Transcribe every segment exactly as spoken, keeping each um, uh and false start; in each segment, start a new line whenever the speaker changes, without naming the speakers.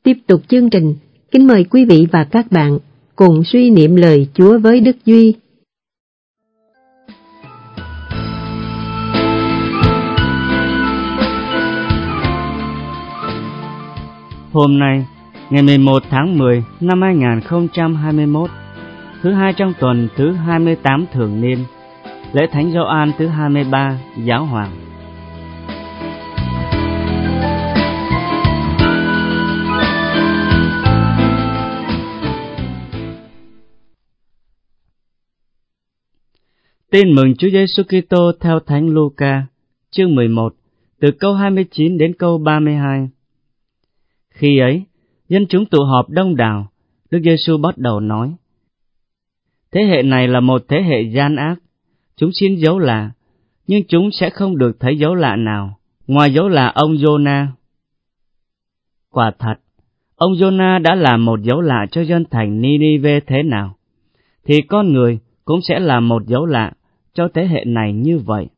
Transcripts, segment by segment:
Tiếp tục chương trình, kính mời quý vị và các bạn cùng suy niệm lời Chúa với Đức Duy.
Hôm nay, ngày mười một tháng mười năm hai nghìn không trăm hai mươi mốt, thứ hai trong tuần thứ hai mươi tám thường niên, lễ Thánh Gioan thứ hai mươi ba, Giáo hoàng. Tin mừng Chúa Giêsu Kitô theo Thánh Luca, chương mười một, từ câu hai mươi chín đến câu ba mươi hai. Khi ấy, dân chúng tụ họp đông đảo, Đức Giêsu bắt đầu nói: Thế hệ này là một thế hệ gian ác, chúng xin dấu lạ, nhưng chúng sẽ không được thấy dấu lạ nào, ngoài dấu lạ ông Giô-na. Quả thật, ông Giô-na đã làm một dấu lạ cho dân thành Ni-ni-vê thế nào, thì con người cũng sẽ làm một dấu lạ cho thế hệ này như vậy.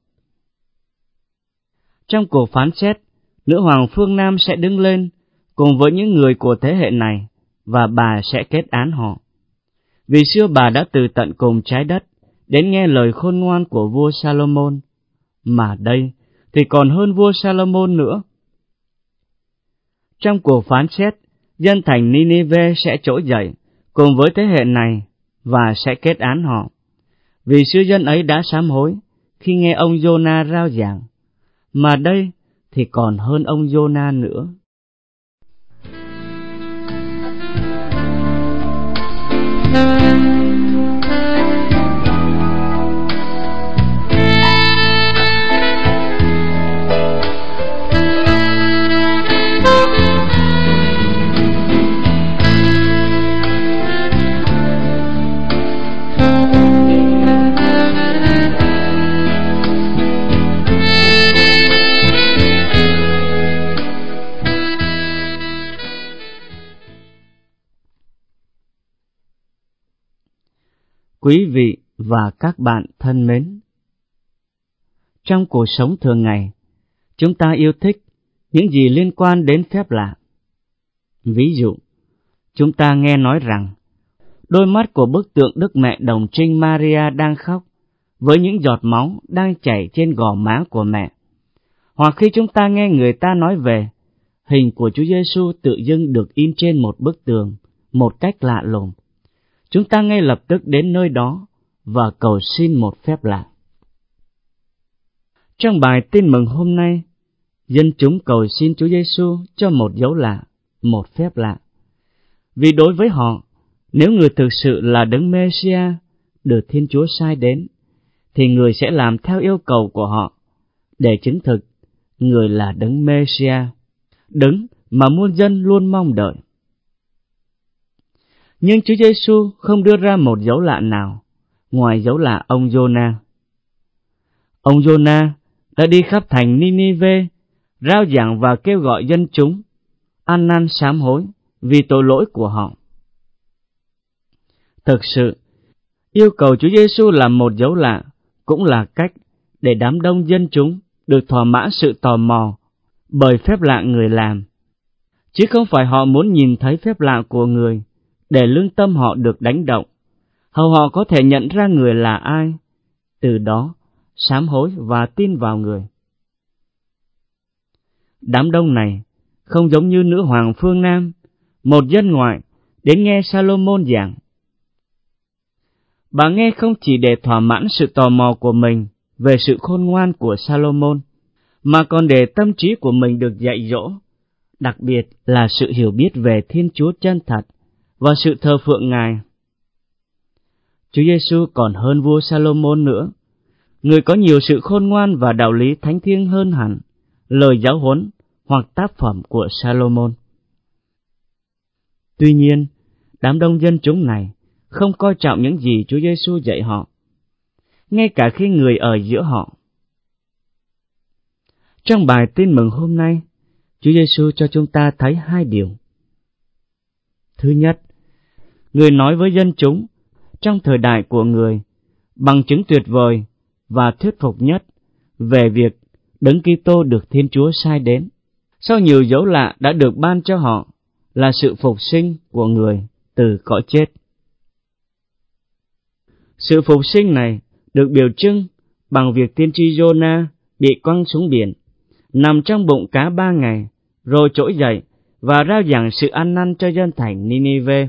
Trong cuộc phán xét, nữ hoàng phương Nam sẽ đứng lên cùng với những người của thế hệ này, và bà sẽ kết án họ. Vì xưa bà đã từ tận cùng trái đất đến nghe lời khôn ngoan của vua Salomon, mà đây thì còn hơn vua Salomon nữa. Trong cuộc phán xét, dân thành Ni-ni-vê sẽ trỗi dậy cùng với thế hệ này và sẽ kết án họ. Vì xưa dân ấy đã sám hối khi nghe ông Giô-na rao giảng, mà đây thì còn hơn ông Giô-na nữa. Quý vị và các bạn thân mến, trong cuộc sống thường ngày, chúng ta yêu thích những gì liên quan đến phép lạ. Ví dụ, chúng ta nghe nói rằng đôi mắt của bức tượng Đức Mẹ Đồng Trinh Maria đang khóc với những giọt máu đang chảy trên gò má của mẹ. Hoặc khi chúng ta nghe người ta nói về hình của Chúa Giêsu tự dưng được in trên một bức tường một cách lạ lùng, chúng ta ngay lập tức đến nơi đó và cầu xin một phép lạ. Trong bài tin mừng hôm nay, dân chúng cầu xin Chúa Giêsu cho một dấu lạ, một phép lạ. Vì đối với họ, nếu người thực sự là Đấng Mê-si-a được Thiên Chúa sai đến, thì người sẽ làm theo yêu cầu của họ để chứng thực người là Đấng Mê-si-a, Đấng mà muôn dân luôn mong đợi. Nhưng Chúa Giêsu không đưa ra một dấu lạ nào ngoài dấu lạ ông Giô-na. Ông Giô-na đã đi khắp thành Ni-ni-vê, rao giảng và kêu gọi dân chúng ăn năn sám hối vì tội lỗi của họ. Thực sự, yêu cầu Chúa Giêsu làm một dấu lạ cũng là cách để đám đông dân chúng được thỏa mãn sự tò mò bởi phép lạ người làm, chứ không phải họ muốn nhìn thấy phép lạ của người để lương tâm họ được đánh động, hầu họ có thể nhận ra người là ai, từ đó sám hối và tin vào người. Đám đông này không giống như nữ hoàng phương Nam, một dân ngoại đến nghe Salomon giảng. Bà nghe không chỉ để thỏa mãn sự tò mò của mình về sự khôn ngoan của Salomon, mà còn để tâm trí của mình được dạy dỗ, đặc biệt là sự hiểu biết về Thiên Chúa chân thật và sự thờ phượng Ngài. Chúa Giêsu còn hơn vua Salomon nữa, người có nhiều sự khôn ngoan và đạo lý thánh thiêng hơn hẳn lời giáo huấn hoặc tác phẩm của Salomon. Tuy nhiên, đám đông dân chúng này không coi trọng những gì Chúa Giêsu dạy họ, ngay cả khi người ở giữa họ. Trong bài tin mừng hôm nay, Chúa Giêsu cho chúng ta thấy hai điều. Thứ nhất, người nói với dân chúng trong thời đại của người bằng chứng tuyệt vời và thuyết phục nhất về việc Đấng Kitô được Thiên Chúa sai đến. Sau nhiều dấu lạ đã được ban cho họ, là sự phục sinh của người từ cõi chết. Sự phục sinh này được biểu trưng bằng việc tiên tri Giô-na bị quăng xuống biển, nằm trong bụng cá ba ngày, rồi trỗi dậy và rao giảng sự ăn năn cho dân thành Ninive.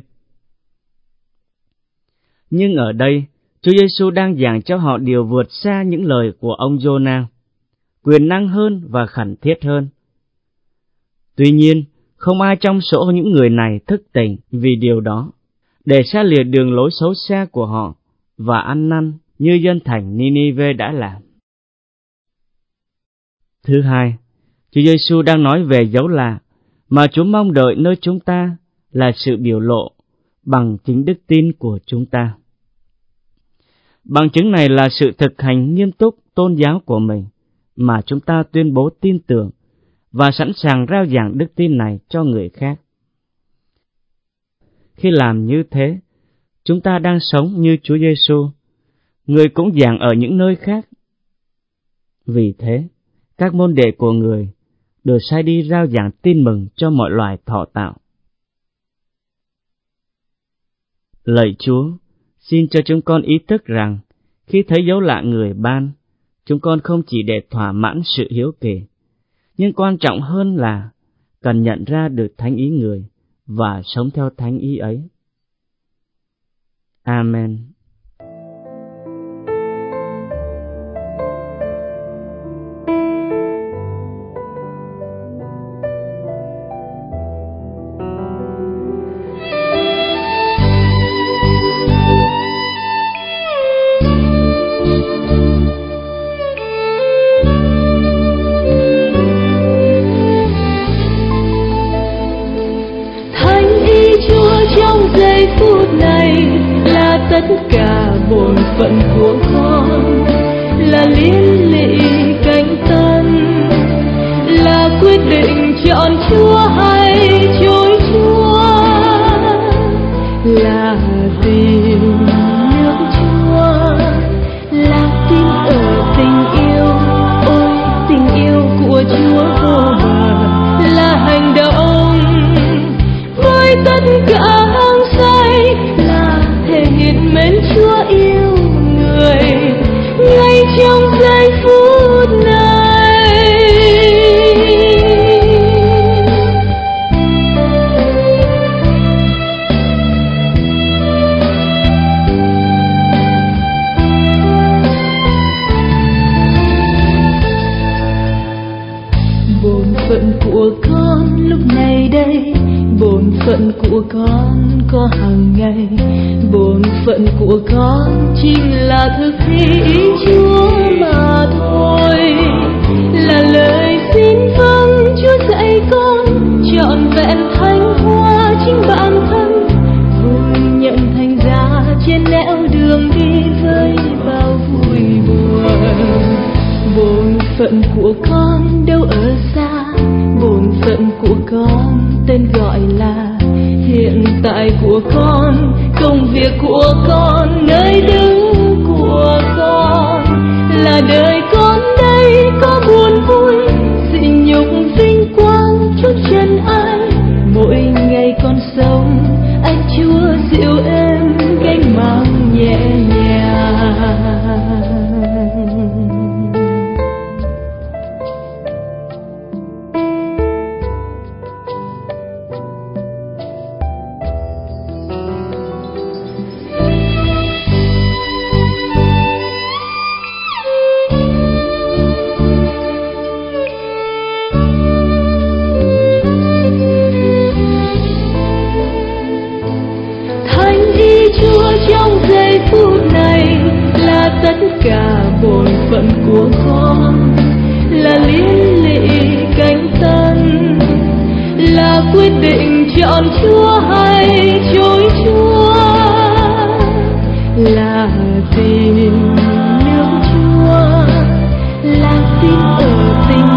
Nhưng ở đây, Chúa Giêsu đang giảng cho họ điều vượt xa những lời của ông Giô-na, quyền năng hơn và khẩn thiết hơn. Tuy nhiên, không ai trong số những người này thức tỉnh vì điều đó, để xa lìa đường lối xấu xa của họ và ăn năn như dân thành Ninive đã làm. Thứ hai, Chúa Giêsu đang nói về dấu lạ mà Chúa mong đợi nơi chúng ta là sự biểu lộ bằng chính đức tin của chúng ta. Bằng chứng này là sự thực hành nghiêm túc tôn giáo của mình mà chúng ta tuyên bố tin tưởng và sẵn sàng rao giảng đức tin này cho người khác. Khi làm như thế, chúng ta đang sống như Chúa Giêsu, người cũng giảng ở những nơi khác. Vì thế, các môn đệ của người được sai đi rao giảng tin mừng cho mọi loài thọ tạo. Lạy Chúa, xin cho chúng con ý thức rằng, khi thấy dấu lạ người ban, chúng con không chỉ để thỏa mãn sự hiếu kỳ, nhưng quan trọng hơn là cần nhận ra được thánh ý người và sống theo thánh ý ấy. Amen.
Tất cả bổn phận của con là liên lụy cánh tân, là quyết định chọn Chúa hay chối Chúa, là tìm nước Chúa, là tin ở tình yêu, ôi tình yêu của Chúa vô bờ, là hành động với tất cả hăng say, thể hiện mến Chúa yêu người ngay trong giây phút này. Bổn phận của con lúc này đây, bổn phận của con có hàng ngày, bổn phận của con chỉ là thực thi ý Chúa mà thôi, là lời xin vâng Chúa dạy con trọn vẹn thanh hóa chính bản thân, thôi nhận thành giá trên nẻo đường đi với bao vui buồn. Bổn phận của con đâu ở xa, bổn phận của con tên gọi là hiện tại của con, công việc của con, nơi đứng của con, là đời con đây có buồn vui, dị nhục vinh quang chút chân ai. Mỗi ngày con sống, anh Chúa dịu êm gánh mang nhẹ nhàng. Tất cả bổn phận của con là liên lụy cánh tân, là quyết định chọn Chúa hay chối Chúa, là tìm nước Chúa, là tin ở tình